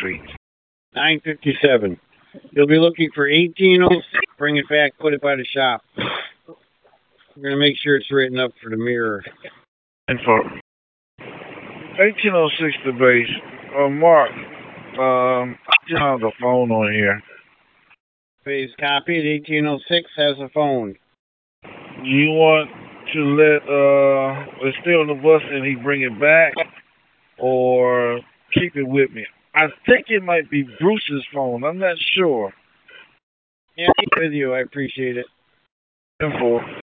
Street. 957. You'll be looking for 1806. Bring it back, put it by the shop. We're going to make sure it's written up for the mirror. And for 1806 the base. Mark, I just have the phone on here. Base copied. 1806 has a phone. You want to let it's still on the bus and he bring it back, or keep it with me? I think it might be Bruce's phone. I'm not sure. Yeah, keep it with you. I appreciate it. Info.